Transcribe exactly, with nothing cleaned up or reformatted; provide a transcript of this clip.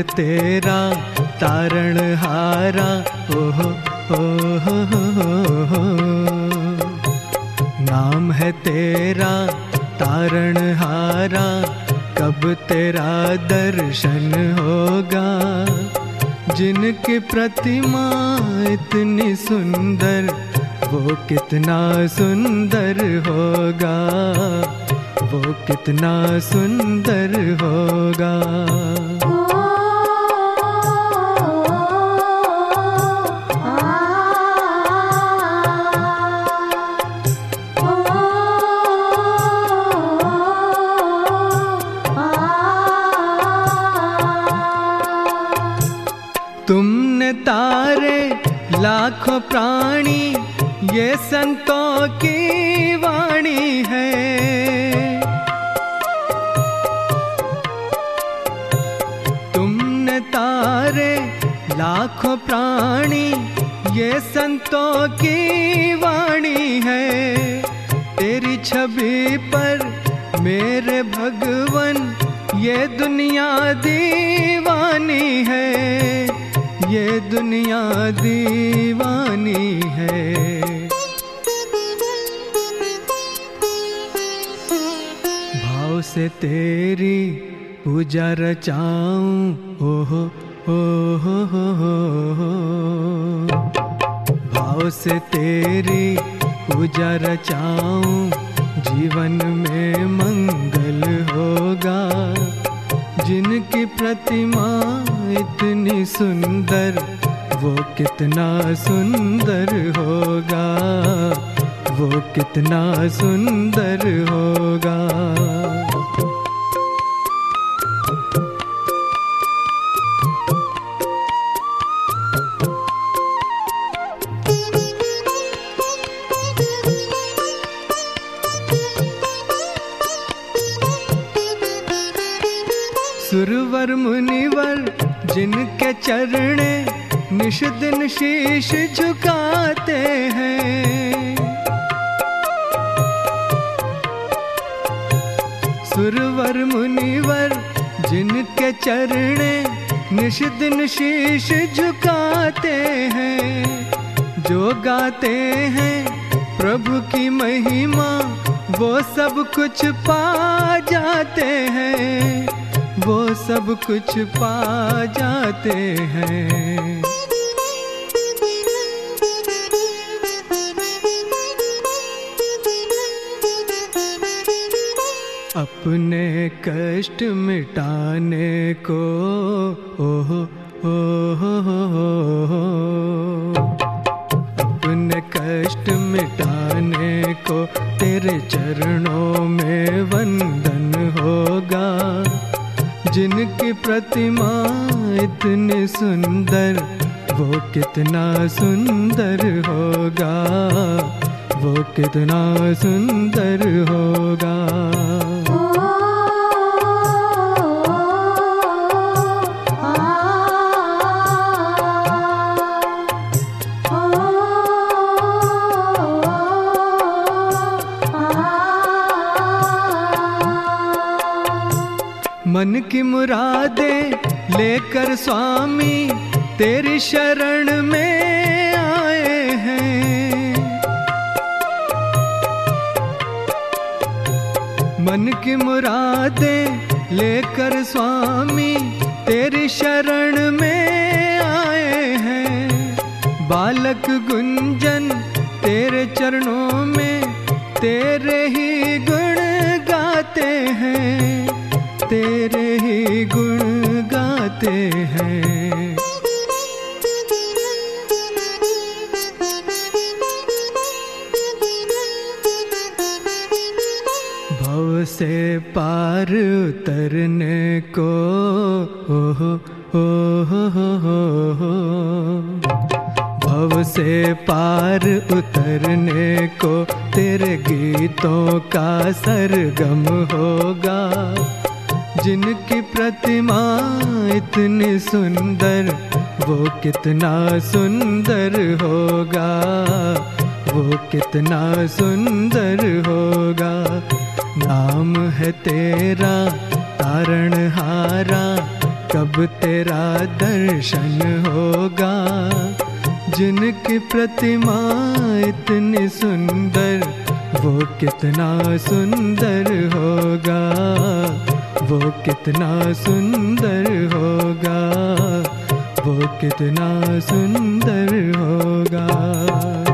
तेरा तारणहारा, ओहो ओहो हो। नाम है तेरा तारणहारा, कब तेरा दर्शन होगा। जिनकी प्रतिमा इतनी सुंदर, वो कितना सुंदर होगा, वो कितना सुंदर होगा। तुमने तारे लाखों प्राणी, ये संतों की वाणी है। तुमने तारे लाखों प्राणी, ये संतों की वाणी है। तेरी छवि पर मेरे भगवन, ये दुनिया दीवानी है, ये दुनिया दीवानी है। भाव से तेरी पूजा रचाऊं, ओहो ओहो हो हो। भाव से तेरी पूजा रचाऊं, जीवन में मंगल होगा। जिनकी प्रतिमा इतनी सुंदर, वो कितना सुंदर होगा, वो कितना सुंदर होगा। सुरवर मुनिवर जिनके चरणे, निश दिन शीश झुकाते हैं। सुरवर मुनिवर जिनके चरणे, निश दिन शीश झुकाते हैं। जो गाते हैं प्रभु की महिमा, वो सब कुछ पा जाते हैं, वो सब कुछ पा जाते हैं। अपने कष्ट मिटाने को, ओहो ओहो हो। अपने कष्ट मिटाने को, तेरे चरणों में वंदन होगा। जिनकी प्रतिमा इतनी सुंदर, वो कितना सुंदर होगा, वो कितना सुंदर होगा। मन की मुरादें लेकर स्वामी, तेरी शरण में आए हैं। मन की मुरादें लेकर स्वामी, तेरी शरण में आए हैं। बालक गुंजन तेरे चरणों में, तेरे ही गुण गाते हैं, तेरे ही गुण गाते हैं। भव से पार उतरने को, ओहो ओहो हो। भव से पार उतरने को, तेरे गीतों का सरगम होगा। जिनकी प्रतिमा इतनी सुंदर, वो कितना सुंदर होगा, वो कितना सुंदर होगा। नाम है तेरा तारणहारा, कब तेरा दर्शन होगा। जिनकी प्रतिमा इतनी सुंदर, वो कितना सुंदर होगा, वो कितना सुंदर होगा, वो कितना सुंदर होगा।